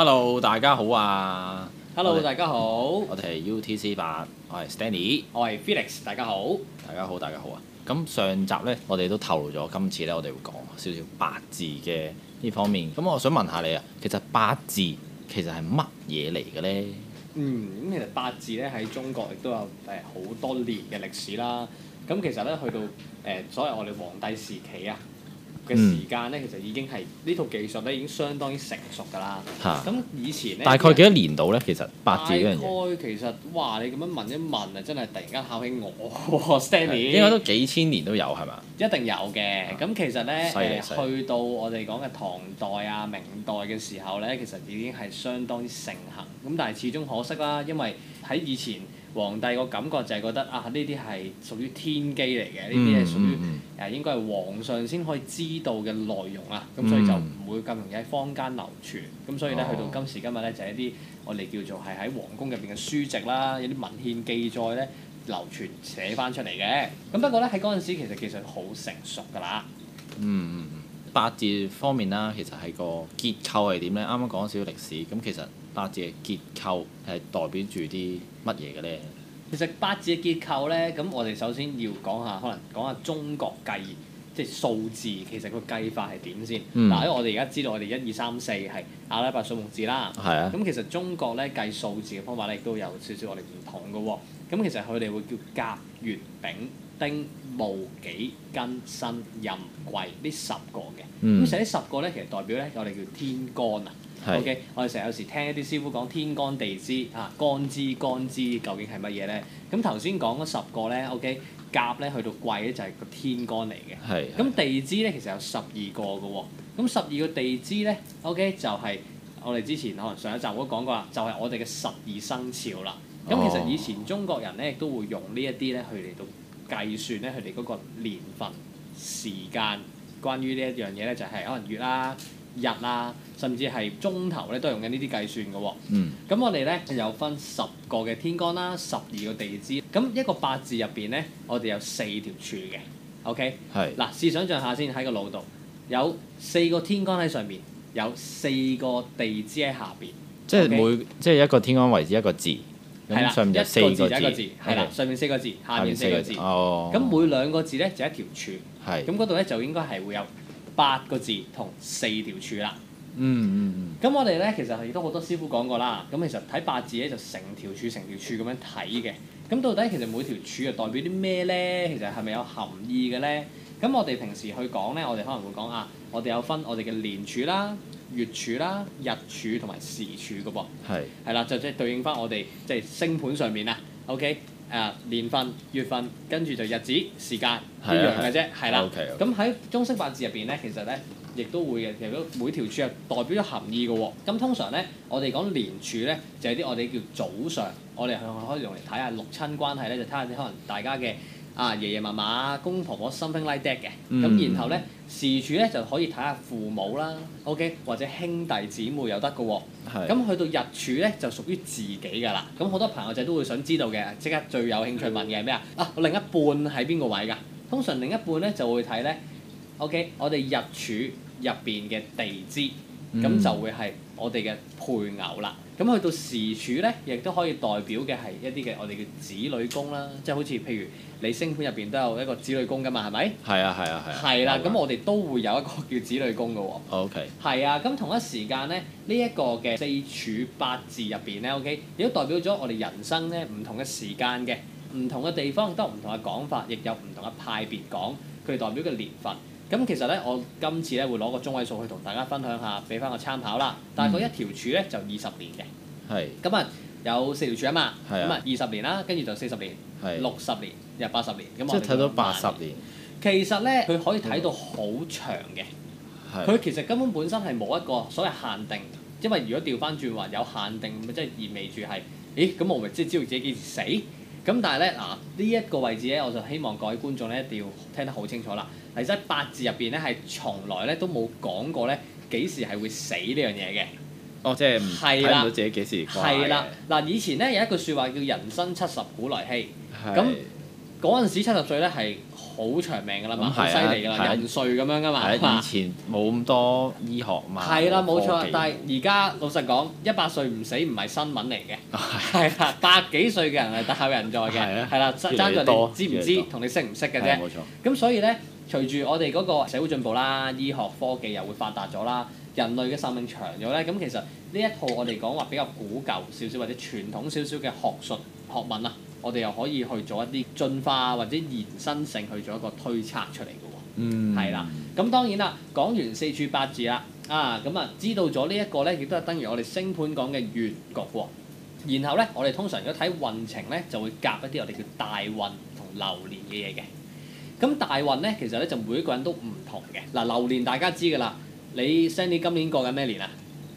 Hello，大家好啊 Hello，大家好， 我哋係 UTC8，我係 Stanley， 我係 Felix，大家好。 大家好，大家好啊！咁上集呢，我哋都透露咗，今次呢，我哋會講少少八字嘅呢方面。咁我想問下你啊，其實八字其實係乜嘢嚟嘅呢？ 咁其實八字咧喺中國亦都有好多年嘅歷史啦。咁其實咧去到所謂我哋黃帝時期啊嘅時間咧，其實已經係呢套技術咧已經相當於成熟㗎啦。 嚇咁以前咧大概幾多年度呢？其實八字呢樣嘢大概其實哇，你咁樣問一問啊，真係突然間考起我，Stanley。 應該都幾千年都有係嘛？ 一定有嘅，咁其實咧犀利去到我哋講嘅唐代啊、明代嘅時候咧，其實已經係相當之盛行。咁但係始終可惜啦，因為喺以前皇帝個感覺就係覺得啊，呢啲係屬於天機嚟嘅，呢啲係屬於應該係皇上先可以知道嘅內容啊，咁所以就唔會咁容易喺坊間流傳。咁所以咧去到今時今日咧，就係一啲我哋叫做係喺皇宮入邊嘅書籍啦，有啲文獻記載咧。流傳寫翻出嚟嘅，咁不過咧喺嗰陣時其實技術好成熟㗎啦。 八字方面啦，其實係個結構係點呢？啱啱講少少歷史，咁其實八字嘅結構係代表住啲乜嘢嘅呢？ 其實八字嘅結構咧，咁我哋首先要講下，可能講下中國計，即係數字其實個計法係點先。因為我哋而家知道我哋1、2、3、4係阿拉伯數目字啦。 係啊。 咁其實中國咧計數字嘅方法咧，亦都有少少我哋唔同嘅喎。咁其實佢哋會叫甲、乙、丙、丁、戊、己、庚、辛、壬、癸呢10個嘅。咁其實呢10個咧，其實代表咧我哋叫天干啊。OK，我哋成日有時聽一啲師傅講天干地支啊，干支究竟係乜嘢咧？咁頭先講嗰10個咧 ，OK， 甲咧去到癸咧就係個天干嚟嘅。 係。 咁地支咧其實有12個嘅喎。咁12個地支咧 ，OK 就係我哋之前可能上一集都講過啦，就係我哋嘅12生肖啦。咁其實以前中國人咧亦都會用呢一啲咧去嚟到計算咧佢哋嗰個年份、時間。關於呢一樣嘢咧，就係可能月啦、日啊，甚至係鐘頭咧，都係用緊呢啲計算嘅喎。咁我哋咧有分10個嘅天干啦，12個地支。咁一個八字入邊咧，我哋有4條柱嘅。OK。係。嗱，試想像下先喺個腦度，有4個天干喺上面，有4個地支喺下邊。 即係即係一個天干為止一個字。咁上面有4個字。 一個字係啦，上面4個字，下面4個字。咁每2個字咧就一條柱。咁嗰度咧就應該係會有8個字同4條柱啦。咁我哋咧其實亦都好多師傅講過啦。咁其實睇八字咧就成條柱咁樣睇嘅。咁到底其實每條柱又代表啲咩咧？其實係咪有含義嘅咧？咁我哋平時去講咧，我哋可能會講啊，我哋有分我哋嘅年柱啦、月柱啦、日柱同埋時柱嘅噃。係啦，就即係對應翻我哋即係星盤上面啊。OK。年份、月份，跟住就日子、時間一樣嘅啫，係啦。咁喺中式八字入邊咧，其實咧亦都會嘅，其實每條柱係代表咗含義嘅喎。咁通常咧，我哋講年柱咧，就係啲我哋叫早上，我哋可以用嚟睇下六親關係咧，就睇下啲可能大家嘅爺爺嫲嫲、公公婆婆 something like that 嘅。咁然後咧時柱咧就可以睇下父母啦 ，OK， 或者兄弟姊妹又得嘅喎。咁去到日柱咧就屬於自己㗎啦。咁好多朋友仔都會想知道嘅，即刻最有興趣問嘅係咩啊？我另一半喺邊個位㗎？通常另一半咧就會睇咧 ，OK， 我哋日柱入邊嘅地支，咁就會係我哋嘅配偶啦。咁去到時柱咧，亦都可以代表嘅係一啲嘅我哋嘅子女宮啦，即係好似譬如你星盤入邊都有一個子女宮㗎嘛，係咪？係啊。係啦，咁我哋都會有一個叫子女宮㗎喎。OK。係啊，咁同一時間咧，呢一個嘅4柱八字入邊咧 ，OK， 亦都代表咗我哋人生咧唔同嘅時間嘅，唔同嘅地方都有唔同嘅講法，亦有唔同嘅派別講佢代表嘅年份。咁其實咧，我今次咧會攞個中位數去同大家分享下，俾翻個參考啦。大概一條柱咧就20年嘅。咁啊，有4條柱啊嘛。咁啊，20年啦，跟住就40年、60年、又80年。咁我哋睇到80年。其實咧，佢可以睇到好長嘅。佢其實根本本身係冇一個所謂限定，因為如果調翻轉話有限定，咁即係意味住係，咁我咪即係知道自己幾時死。咁但係咧呢一個位置咧，我就希望各位觀眾咧一定要聽得好清楚啦。其實八字入邊咧係從來咧都冇講過咧幾時係會死呢樣嘢嘅。 即係睇唔到自己幾時掛嘅。 係啦，以前咧有一句説話叫人生70古來稀。咁嗰陣時70歲咧係好長命㗎啦嘛，好犀利㗎啦，人瑞咁樣㗎嘛。 以前冇咁多醫學嘛。 係啦，冇錯。但係而家老實講，100歲唔死唔係新聞嚟嘅。係啦，100幾歲嘅人係大有人在嘅。係啦，爭在你知唔知同你識唔識嘅啫。 冇錯。 咁所以咧，隨住我哋嗰個社會進步啦，醫學科技又會發達咗啦，人類嘅壽命長咗咧，咁其實呢一套我哋講話比較古舊少少或者傳統少少嘅學問啊，我哋又可以去做一啲進化或者延伸性去做一個推測出嚟嘅喎。係啦，咁當然啦，講完四柱八字啦，咁啊知道咗呢一個咧，亦都係等於我哋星盤講嘅月局喎。然後咧，我哋通常如果睇運程咧，就會夾一啲我哋叫大運同流年嘅嘢嘅。咁大運咧，其實咧就每一個人都唔同嘅。嗱，流年大家知㗎啦，你 Sandy 今年過緊咩年啊？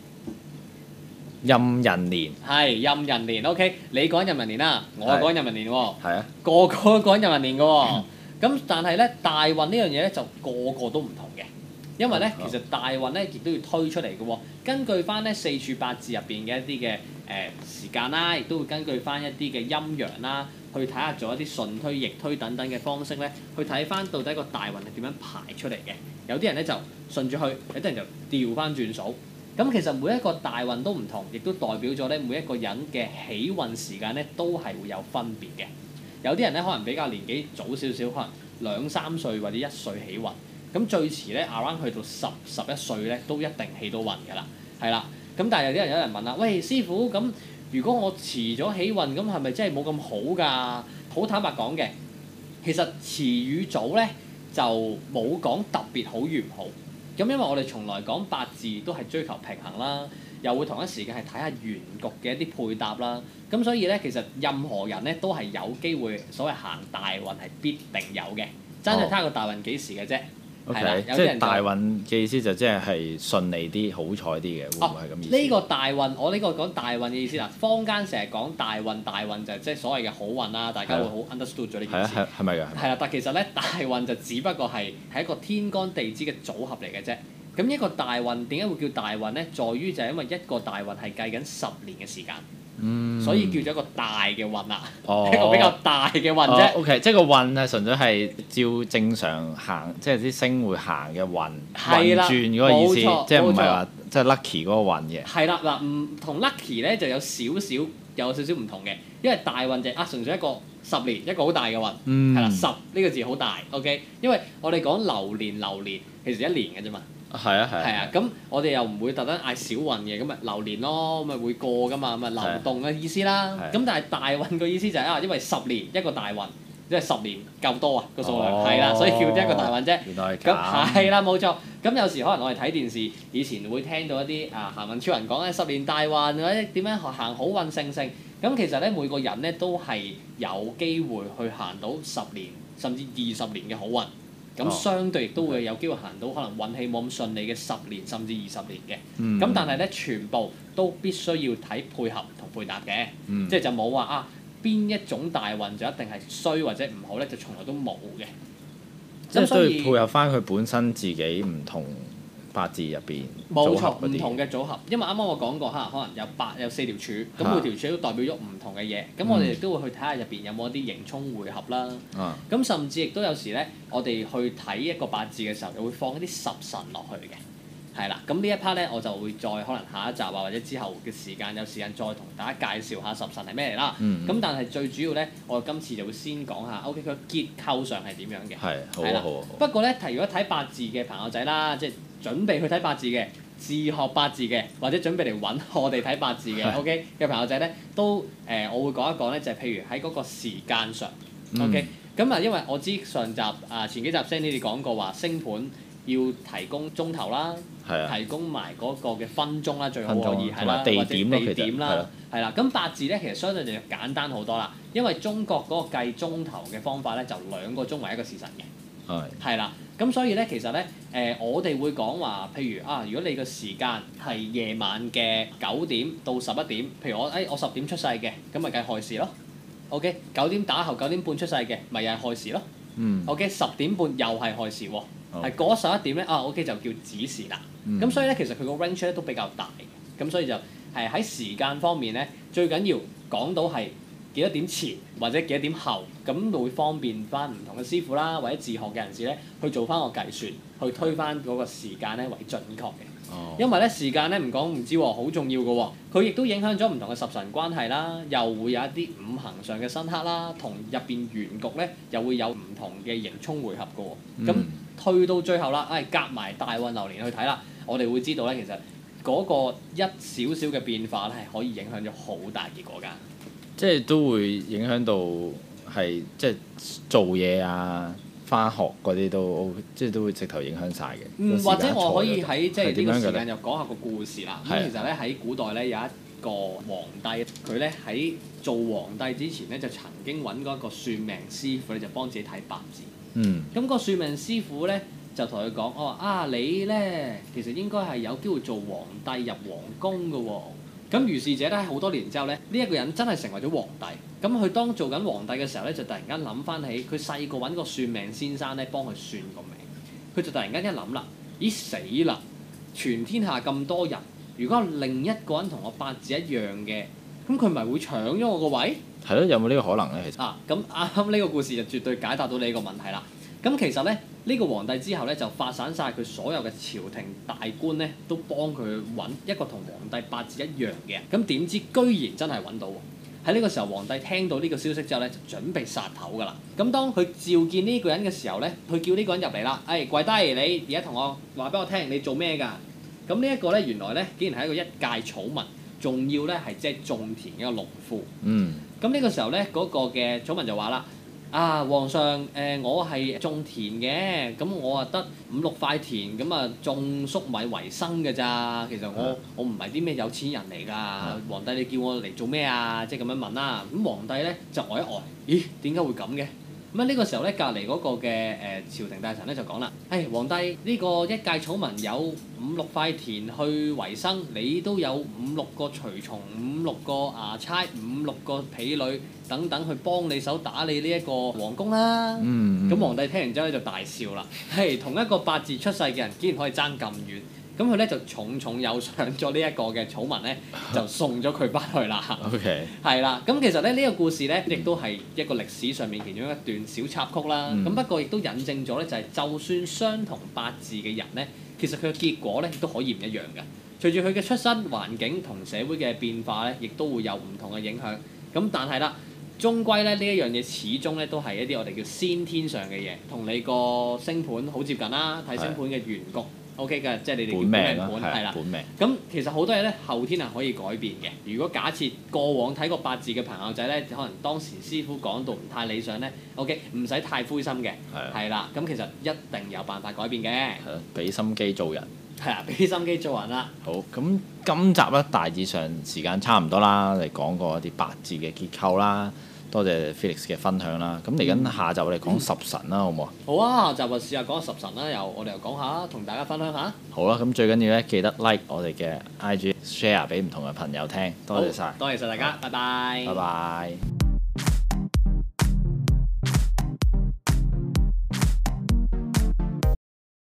壬寅年。 係壬寅年 ，OK， 你講壬寅年啦，我講壬寅年喎。 係啊。 個個都講壬寅年㗎喎。咁但係咧，大運呢樣嘢咧就個個都唔同嘅，因為咧其實大運咧亦都要推出嚟嘅喎。根據翻咧四柱八字入邊嘅一啲嘅時間啦，亦都會根據翻一啲嘅陰陽啦，去睇下做一啲順推、逆推等等嘅方式咧，去睇翻到底個大運係點樣排出嚟嘅。有啲人咧就順住去，有啲人就調翻轉數。咁其實每一個大運都唔同，亦都代表咗咧每一個人嘅起運時間咧都係會有分別嘅。有啲人咧可能比較年紀早少少，可能2、3歲或者1歲起運。咁最遲咧 around 去到10、11歲咧都一定起到運㗎啦，係啦。咁但係有人問啦，喂師傅，咁如果我遲咗起運，咁係咪真係冇咁好㗎？好坦白講嘅，其實遲與早咧就冇講特別好與唔好。咁因為我哋從來講八字都係追求平衡啦，又會同一時間係睇下原局嘅一啲配搭啦。咁所以咧，其實任何人咧都係有機會所謂行大運係必定有嘅，真係睇下個大運幾時嘅啫。 OK，即係大運嘅意思就即係順利啲、好彩啲嘅，會唔會係咁意思？ 呢個大運，我呢個講大運嘅意思啦。坊間成日講大運就係即係所謂嘅好運啦，大家會好 understood 咗呢件事。 係咪㗎？ 係啦，但其實咧大運就只不過係一個天干地支嘅組合嚟嘅啫。咁一個大運點解會叫大運咧？在於就係因為一個大運係計緊10年嘅時間。所以叫咗一個大嘅運啦，一個比較大嘅運啫。 OK， 即係個運係純粹係照正常行，即係啲星會行嘅運轉嗰個意思，即係唔係話即係 lucky 嗰個運嘅。係啦，嗱，唔同 lucky 咧就有少少唔同嘅，因為大運就純粹一個10年一個好大嘅運，係啦，10呢個字好大 ，OK， 因為我哋講流年其實1年嘅啫嘛。係啊，咁我哋又唔會特登嗌小運嘅，咁咪流年咯，咁咪會過噶嘛，咁咪流動嘅意思啦。咁但係大運嘅意思就係因為10年一個大運，即係10年夠多啊個數量，係啦，所以叫一個大運啫。原來係咁。咁係啦，冇錯。咁有時可能我哋睇電視，以前會聽到一啲行運超人講10年大運或者點樣行好運勝。咁其實咧每個人咧都係有機會去行到10年甚至20年嘅好運。咁相對亦都會有機會行到可能運氣冇咁順利嘅10年甚至20年嘅。咁但係咧全部都必須要睇配合同配搭嘅，即係就冇話邊一種大運就一定係衰或者唔好咧，就從來都冇嘅。 即係都要配合翻佢本身自己唔同八字入邊冇錯，唔同嘅組合。因為啱啱我講過可能有4條柱，咁每條柱都代表咗唔同嘅嘢。咁我哋亦都會去睇下入邊有冇一啲刑沖會合啦。咁甚至亦都有時咧，我哋去睇一個八字嘅時候，就會放一啲十神落去嘅。係啦，咁呢一 part 咧，我就會再可能下一集或者之後嘅時間有時間再同大家介紹下十神係咩嚟啦。咁但係最主要咧，我今次就會先講下 OK 佢結構上係點樣嘅。係好。不過咧，如果睇八字嘅朋友仔啦，即係準備去睇八字嘅、自學八字嘅，或者準備嚟揾我哋睇八字嘅 OK 嘅朋友仔咧，都我會講一講咧，就係譬如喺嗰個時間上 OK。咁因為我知上集前幾集 Sandy 你講過話星盤要提供鐘頭啦。提供埋嗰個嘅分鐘啦，最好可以係啦，或者地點啦，係啦。咁八字咧其實相對就簡單好多啦，因為中國嗰個計鐘頭嘅方法咧就2個鐘為一個時辰嘅，係啦。咁所以咧其實咧我哋會講話，譬如如果你個時間係夜晚嘅9點到11點，譬如我10點出世嘅，咁咪計亥時咯。OK， 9點打後9點半出世嘅，咪又係亥時咯。OK， 10點半又係亥時喎。係過11點咧，OK 就叫子時啦。咁所以咧，其實佢個 range 咧都比較大嘅。咁所以就係喺時間方面咧，最緊要講到係幾多點前或者幾多點後，咁會方便翻唔同嘅師傅啦，或者自學嘅人士咧去做翻個計算，去推翻嗰個時間咧為準確嘅。因為咧時間咧唔講唔知喎，好重要嘅喎，佢亦都影響咗唔同嘅十神關係啦，又會有一啲五行上嘅生克啦，同入邊原局咧又會有唔同嘅刑沖會合嘅喎。咁推到最後啦，夾埋大運流年去睇啦，我哋會知道咧，其實嗰個一少少嘅變化咧係可以影響咗好大結果㗎。 即係都會影響到係即係做嘢啊、返學嗰啲都即係都會直頭影響晒嘅。 或者我可以喺即係呢個時間又講下個故事啦。咁其實咧喺古代咧有一個皇帝，佢咧喺做皇帝之前咧就曾經揾過一個算命師傅咧，就幫自己睇八字。咁個算命師傅咧就同佢講：我話你咧其實應該係有機會做皇帝入皇宮㗎喎。咁如是者咧，好多年之後咧，呢一個人真係成為咗皇帝。咁佢當做緊皇帝嘅時候咧，就突然間諗翻起佢細個揾個算命先生咧幫佢算個命。佢就突然間一諗啦，咦死啦！全天下咁多人，如果另一個人同我八字一樣嘅，咁佢咪會搶咗我個位？ 係咯，有冇呢個可能咧？其實咁啱啱呢個故事就絕對解答到你個問題啦。咁其實咧，呢個皇帝之後咧就發散晒佢所有嘅朝廷大官咧，都幫佢揾一個同皇帝八字一樣嘅。咁點知居然真係揾到喎！喺呢個時候，皇帝聽到呢個消息之後咧，就準備殺頭㗎啦。咁當佢召見呢個人嘅時候咧，佢叫呢個人入嚟啦。跪低，你而家同我話俾我聽，你做咩㗎？咁呢一個咧，原來咧，竟然係一個一介草民，仲要咧係即係種田嘅一個農夫。咁呢個時候咧，嗰個嘅草民就話啦。皇上，我係種田嘅，咁我得5-6塊田，咁種粟米為生㗎咋。其實我唔係啲咩有錢人嚟㗎。皇帝你叫我嚟做咩啊？即係咁樣問啦。咁皇帝咧就呆一呆，咦？點解會咁嘅？咁呢個時候咧，隔離嗰個嘅朝廷大臣咧就講啦：皇帝呢個一介草民有5-6塊田去維生，你都有5-6個隨從、5-6個衙差、5-6個婢女等等去幫你手打理呢一個皇宮啦。咁皇帝聽完之後咧就大笑啦。同一個八字出世嘅人，竟然可以爭咁遠。咁佢咧就重重有賞咗呢一個嘅草民咧，就送咗佢翻去啦。 OK。係啦，咁其實咧呢個故事咧，亦都係一個歷史上面其中一段小插曲啦。咁不過亦都引證咗咧，就係就算相同八字嘅人咧，其實佢嘅結果咧亦都可以唔一樣嘅。隨住佢嘅出身環境同社會嘅變化咧，亦都會有唔同嘅影響。咁但係啦，終歸咧呢一樣嘢始終咧都係一啲我哋叫先天上嘅嘢，同你個星盤好接近啦。睇星盤嘅原局。O.K. 嘅，即係你哋叫本命盤，係啦。本命。咁其實好多嘢咧，後天係可以改變嘅。如果假設過往睇過八字嘅朋友仔咧，可能當時師傅講到唔太理想咧 ，O.K. 唔使太灰心嘅。係啦。咁其實一定有辦法改變嘅。係咯， 俾心機做人。 係啊，俾心機做人啦。 好，咁今集咧大致上時間差唔多啦，你講過一啲八字嘅結構啦。多謝 Felix 嘅分享啦，咁嚟緊下集我哋講十神啦，好唔好啊？ 好啊，下集就試下講十神啦，我哋又講下，同大家分享下。 好啦，咁最緊要咧記得 like 我哋嘅 IG share 俾唔同嘅朋友聽，多謝晒。 多謝晒大家，拜拜。 拜拜。